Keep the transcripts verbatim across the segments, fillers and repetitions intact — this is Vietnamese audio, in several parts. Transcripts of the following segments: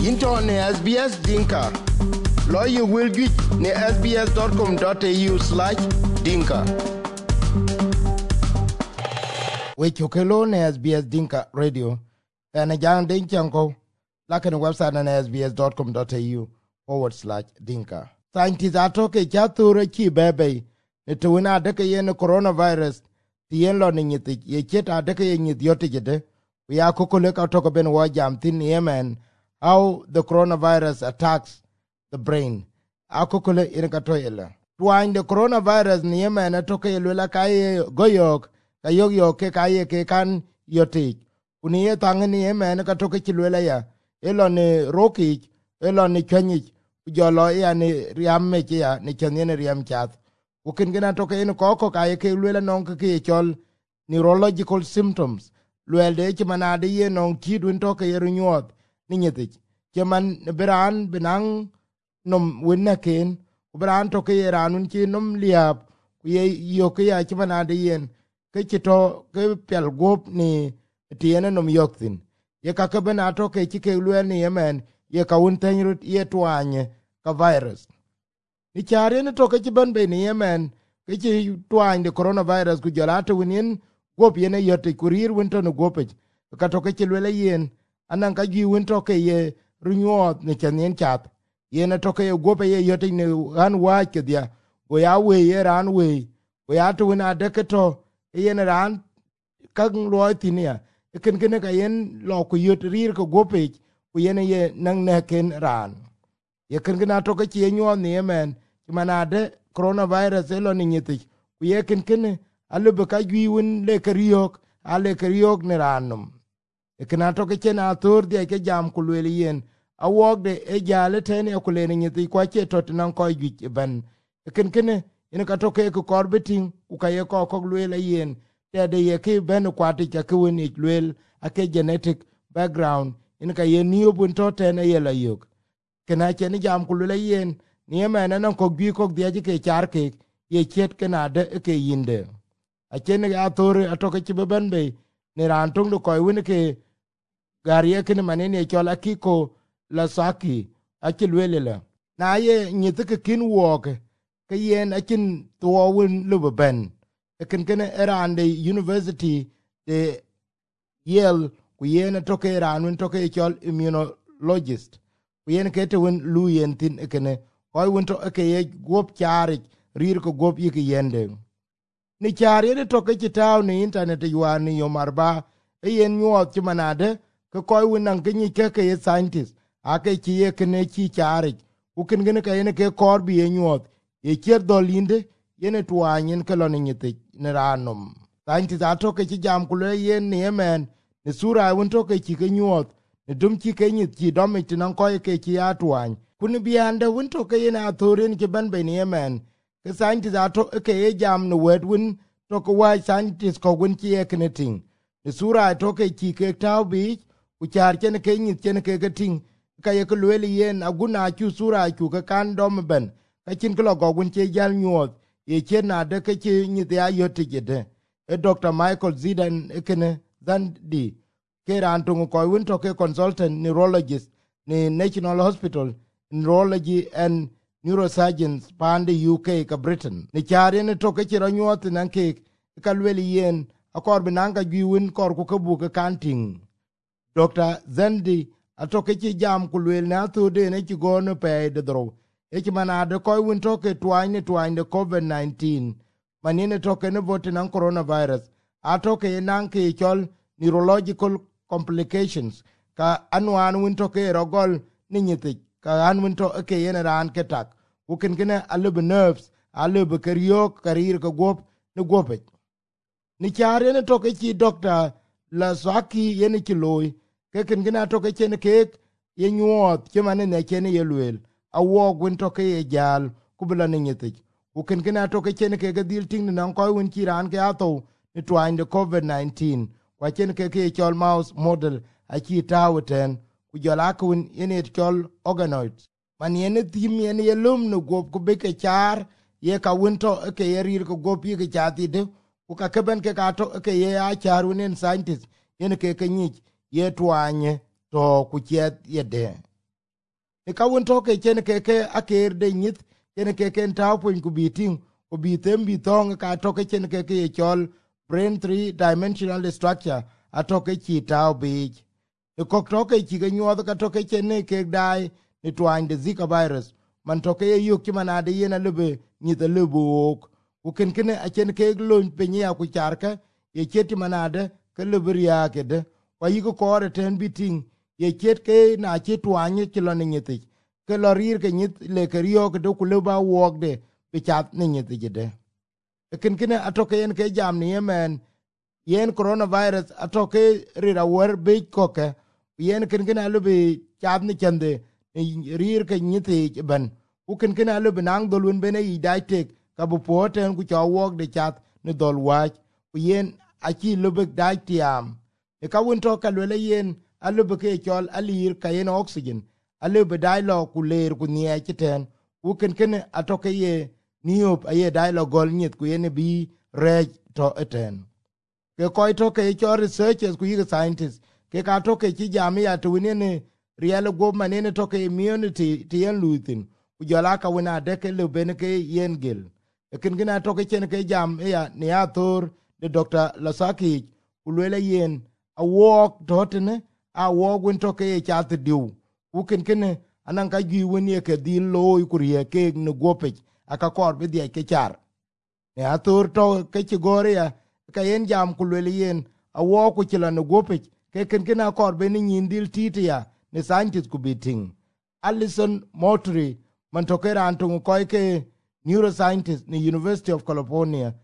into ne S B S Dinka. Lawyer will get ne s b s dot com dot a u slash dinka. We chokelo ne S B S Dinka Radio. And a young dinkanko. Like on the website on s b s dot com dot a u forward slash dinka. Scientists are talking chature chi bebe. Ne tuina deke yen coronavirus. Tien lo ni nyiti. Ye cheta deke yen nyidiote jede. We are kukuleka talk ben wa jam thin yemen. How the coronavirus attacks the brain. Akukule inkatoyela. Twine the coronavirus ni yemen atoke yelwela kaye goyok. Kayog yo ke kaye ke kan yotik. Uniye tangani yemen katoke chilwela ya. Elo ni roki. Elo ni chanyik. Ujolo ya ni riam mechi ya. Ni chanyene riam chat. Ukingina toke inu koko kaye ke lwela nonke ke chol neurological symptoms. Lwelde echi manade ye nong kidwin toke yeru nyuot. Ninyetich. Keman beran benang nom winna ken. Beran toke yeranun chi nom liab. Kuye yoke ya chi manade yen. Ke chito ke pial gop ni tiene nom yoktin. Ye kake bena toke chi ke lwel ni yemen. Ye ka untenyurut ye tuanye ka virus. Ni chare ni toke chi ban be ni yemen. Ke chi tuany de coronavirus kujalate winin. Gop yene yote kurir winto no gopej. Ka toke chi lwele yen. Anang ka gi winto ke ye runyuot ni chanyen chat. Yene toke ye gope ye yote ni han wach ke dia. Go ya we ye ran we. Go ya to wina deketo. Yene ran kag loy tinia. Eken kene ka yen lo ku yot rir ko gopej. Ku yene ye nang neken ran. Ye ken kena toke chi ye nyuot ni yemen. Manade coronavirus elo ni nyitich. Ku ye ken kene. Alu beka gwi win le kariok. Ale kariok ni ranum. Ekena toke chena atur dia ke jam kulwele yen. Awok de e jale teni akulene nyiti kwa che tot nan koi gwich ban. Eken kene ina ka toke ku korbeting ukaye ko koglwele yen. Tede ye ke ben kwati cha ke win ich lwel ake genetic background. Ina ka ye niyo bunto tene ye la yuk. Kena cheni jam kulwele yen. Niye mena nan kog gwi kog dia ke charke. Ye chet kena de eke yinde. Achene ya tore atoke chibe benbe. Ni rantung do koi win ke gariye kene manene chola kiko la saki achilwele la na ye nyitike kin woke ke yen achin to win lube ben eken kene erande university de Yale ku yen toke ranun toke chol immunologist ku yen kete win lu yen tin ekene koi win to eke ye gop charik rir ko gop yike yende ni chari de toke chitaw ni internet yuani yo marba e yen nyuot chimanade ke koy winan ke ni ke ke scientist ake chi ye kene chi chari u ken gene ke ne ke kor bi nyuot e cher dolinde yene tuanyen ke lo ni nyite ne ranom scientist atoke chi jam kule yen ni yemen ne sura won toke chi ke nyuot ne dum chi ke nyit chi dom ti nan koy ke chi atwan kun bi ande won toke yena athorin ke ban be ni yemen ke scientist atoke ke ye jam no wed win toke why scientist ko win chi ye kene ting ne sura atoke chi ke taw bi ku char chen ke nyit chen ke ke ting ka ye ko lweli yen aguna chu sura chu ka kan dom ben ka chin ko go gun che jal nyuot ye chen na de ke chi nyit ya yote jede e Doctor Michael Zidan ekene Zandi ke ran tung ko win to ke consultant neurologist ni National Hospital Neurology and Neurosurgeons pande U K ka Britain ni char ne to ke chi nyuot nan ke ka lweli yen akor binanga gwi win kor ku ka bu ka kanting Doctor Zandi atoke chi jam kulwel na thude ne chi gono pe de dro e chi manade koy win toke twine twine de covid nineteen manine toke ne vote nan coronavirus atoke nan ke chol neurological complications ka anwan win toke rogol ni nyiti ka an win to ke yen ran ke tak u ken gene alub nerves alub kariok karir ko gop ne gopet ni chare ne toke chi doctor la swaki yen chi loy keken gina toke chen kek ye nyuot chemane ne chen ye lwel awo gun toke ye jal kubula ne nyitich u ken gina toke chen ke gadil ting nan ko won kiran ke ato ni twain de covid nineteen kwa chen ke ke chol mouse model a chi tawten ku jola kun ine chol organoids man ye ne tim ye ne lum no gop ku be ke char ye ka winto ke ye rir ko gop ye ke chati de ku ka keben ke ka to ke ye a char unen scientist ye ne ke ke nyich ye twanye to ku chet ye de e ka won to ke chen ke ke aker de nyit chen ke ken taw pun ku biting ku bi tem bi tong ka to ke chen ke ke chol brain three dimensional structure a to ke chi taw bi e ko to ke chi ke nyo ka to ke chen ne ke dai ni twan de zika virus man to ke yu ki man ade yena lebe ni de lebo ku ken ken a chen ke lo pe nya ku char ka ye cheti manade ke leberia ke de wa yi ko re ten biting ye chet ke na che twanye ke lo ne nyeti ke lo rir ke nyit le ke rio ke do ku le ba wok de be chat ne nyeti de ken ken a to ke en ke jam ni yemen yen coronavirus a to ke rira wer be ko ke yen ken ken a le be chat ni chende rir ke nyeti ban ku ken ken a le benang do lun bene i dai tek ka bu poten ku cha wok de chat ne dol wa ku yen a chi lubek dai tiam e ka won to ka le yen a lubek ke chol alir ka yen oxygen a lubek dai lo ku ler ku nie chiten ku ken ken a to ke ye niop a ye dai lo gol nyet ku yen bi re to eten ke ko to ke cho researchers ku yi scientists ke ka to ke chi jamia to ne real go manene to ke immunity ti yen lutin ku jala ka wona de ke le ben ke yen gel e ken ken a to ke chen ke jam ya ne ator de Doctor Lasaki ulwele yen a walk dotene a walk when toke e chat diu uken kene anan ka gi woni ke di lo ikurie ke no gopech aka kor be die ke char ne atur to ke ci gore ya ka yen jam kulwele yen a walk ku chila no gopech ke ken ken a kor be ni nyindil titia ne scientist ku biting Alison Motri man toke ran to ko ke neuroscientist ni University of California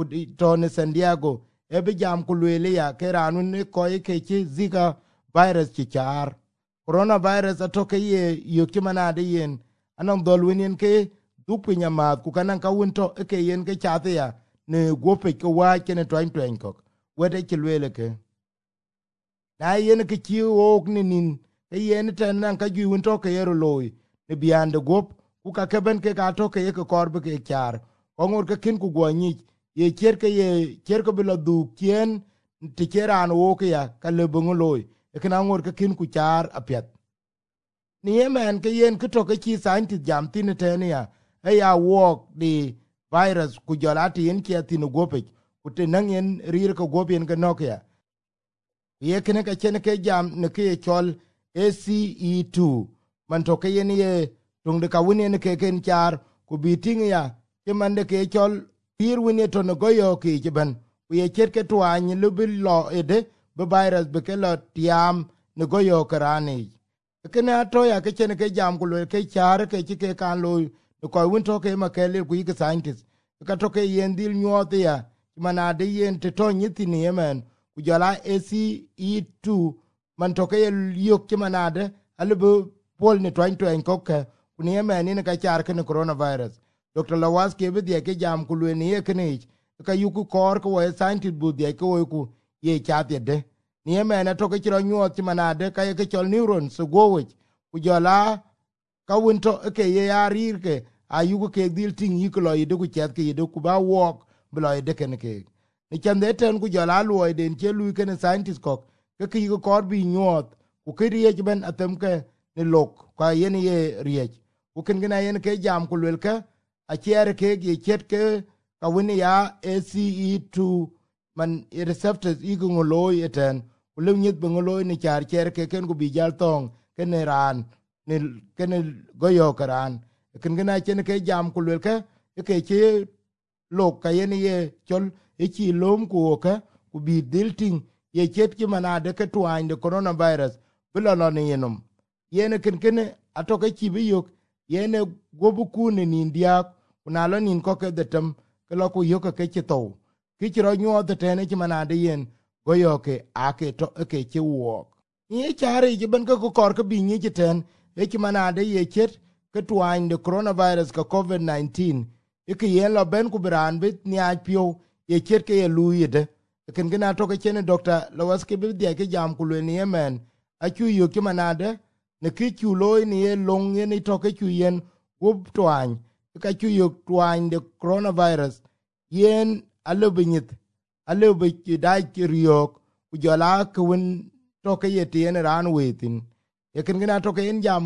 to ne San Diego ebe jam kulwele ya ke ranu ne koy ke chi zika virus chi char coronavirus atoke ye yoki manade yen anan dolwen ke dupinya ma ku kanan ka wonto ke yen ke chate ya ne gope ke wa ke ne twain twain ko wede kilwele ke na yen ke chi ok ni nin e yen tan nan ka ju wonto ke yero loy ne biande gop ku ka keben ke ka to ke ke korbe ke char ongor ke kin ku gwanyi ye cherke ye cherke bilo du kien ti cheran wo ke ya ka le bungu loy e kana ngor ke kin ku char apiat ni yemen ke yen ke to ke chi scientist jam tin te ne ya e ya wo di virus ku jolati yen ke tin gope ku te nan yen rir ko gope yen ke nokia ye kene ka chen ke jam ne ke chol A C E two man to ke yen ye tung de ka woni ne ke ken char ku biting ya ke man de ke chol pir wini to no goyo ki jiban ku ye cherke to an lubi lo ede be virus be ke lo tiam no goyo karani kene ato ya ke chen ke jam ku le ke char ke chi ke kan lo ko win to ke ma ke le ku ke scientist ka to ke yen dil nyot ya mana de yen te to nyiti ni yemen ku jala A C E two man to ke yo ke mana de albu pol ni twain twain ko ke ku ni yemen ni ka char ke coronavirus Doctor Lawas ke be die ke jam ku le ni ke ni ka yuku kor ko e scientist bu die ko ku ye chat de ni yemen na to ke ro nyot ti manade ka ye ke chol neurons so go we ku jola ka won to ke ye yarir ke a yuku ke dil ting yikulo ide ku chat ke ide ku ba wok blo ide ken ke ni chan de ten ku jola lo ide ke lu ke scientist ko ke ke yuku kor bi nyot ku ke rie ben atem ke ni lok ka ye ni ye rie ku ken gina yen ke jam ku le ke a chere ke ye chet ke ka woni ya A C E two man receptors igu loy eten ulew nyit bengoloy ni char chere ke ken ku bi jal tong ken ran ni ken goyo karan ken gina chen ke jam ku le ke ke che lok ka yen ye chol e chi lom ku ka ku bi dilting ye chet ki manade ke twain de coronavirus bilo lo ni yenom yen ken ken atoke chi bi yok yen gobu ku ni india kuna lo nin ko ke detem ke lo ku yok ke chi to ki chi ro nyo de tene chi manade yen goyo ke ake to ke chi wo ni chare ji ben ko kor ke bi ni chi ten e chi manade ye chet ke twain de coronavirus ka covid nineteen e ke yen lo ben ku bran bit ni a pio ye chet ke ye luide ken gina to ke chen Doctor Lawas ke bi de ke jam ku le ni yemen a chu yo ki manade ne ki chu loy ni ye long ye ni to ke chu yen ub twain ka chu yo twain de coronavirus yen alobinyit alobi ki dai ki riok ku jola ku win to ke ye tien ran wetin e ken gina to ke en jam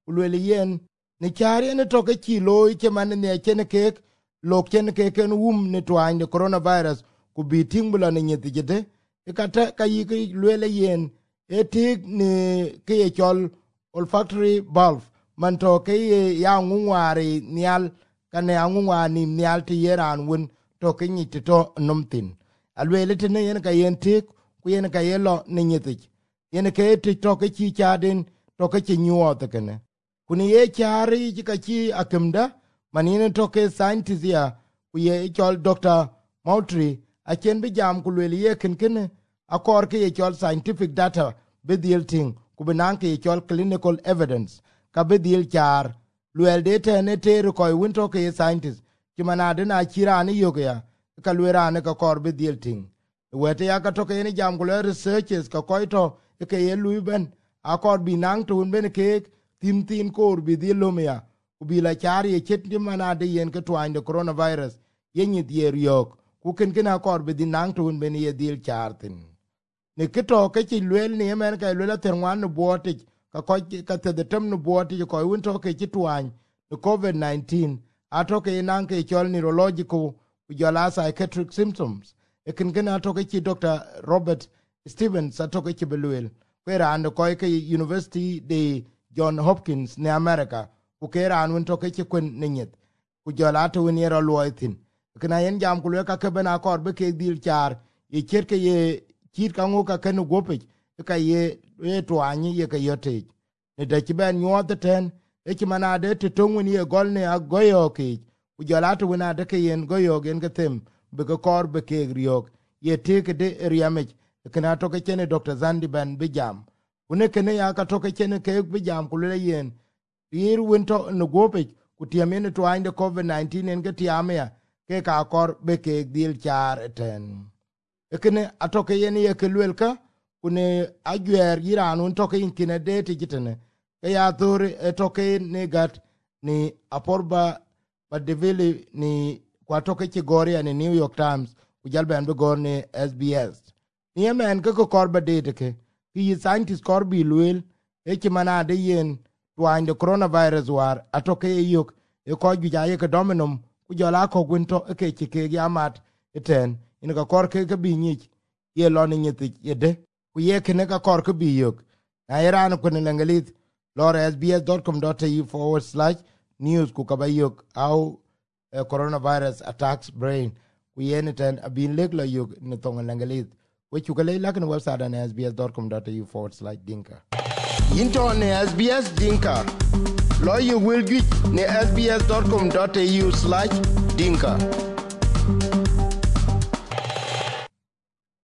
kulwele yen ne chari ne toke chi loy ke man ne chene kek lok chene keken wum ne twany de coronavirus ku bi tingbula ne nyeti jete e kata ka yi ke lwele yen e tik ne ke ye chol olfactory valve man to ke ya ngungwari nial kane angungwani nial ti yeran won to ke nyiti to nomtin alwele tene yen ka yen tik ku yen ka yelo ne nyeti yen ke ti to ke chi chaden to ke chi nyuote kene kuni ye chari ka chi akemda manine to ke scientist ya ku ye chol Doctor Moultrie a chen bi jam ku le ye ken ken a kor ke ye chol scientific data be deal ting ku benan ke ye chol clinical evidence ka be deal char luel data ne te ko win to ke scientist ki manade na chira ni yoga ya ka luera ne ka kor be deal ting wete ya ka to ke ni jam ku le researchers ka ko to ke ye luiben a kor bi nang to ben ke tin tin kor bi deal lumia ubila chari ye chet di manade yen ke twine de coronavirus yenyi dier yok ku ken ken akor be dinang tun ben ye dil chartin ne kito ke ti lwel ne men ka lwel terwan no bote ka ko ka te de tem no bote ko won to ke ti twine the covid nineteen ato ke nan ke chol neurological ku jola psychiatric symptoms e ken ken ato ke ti Doctor Robert Stevens ato ke ti belwel kwera and ko ke University de John Hopkins ne America ku kera an won to ke ti kun nenyet ku jola to wen yero loitin kana yen jam ku le ka ke bena kor be ke dil char ye cher ke ye kit ka ngo ka ken gope ka ye e to ani ye ke yote ne de ti ben yo de ten e ti manade te to wen ye gol ne agoyo ke ku jola to wen ade ke yen goyo gen ke tem be ko kor be ke riok ye te ke de riamech kana to ke chen Doctor Zandi Ben be jam une kene ya ka to ke chen ke be jam ku le yen ir winto no gope ku tiamene to ande covid nineteen en ke tiamia ke ka kor be ke dil char ten ekene atoke yen ye ke lwelka kune agwer iran un toke in kine de ti jitene ke ya tore etoke ne gat ni aporba ba devili ni kwa toke ti goria ni New York Times ku jalbe an be gor ni S B S ni men ke ko korba de te ke ki scientist korbi lwel e ki manade yen twan de coronavirus war atoke yok e ko ju ja ye ke dominum ku jola ko gwinto ke ke ke yamat eten in ka kor ke ke bi ni ye lo ni nyiti ye de ku ye ke ne ka kor ke bi yok na iran ku ne lengelit lor s b s dot com dot a u forward slash news ku ka ba yok au uh, coronavirus attacks brain ku ye ne ten abin leg lo yok ne to lengelit we ku ka le la kan website na s b s dot com dot a u forward slash dinka into ne S B S dinka lo you will get ne s b s dot com dot a u slash dinka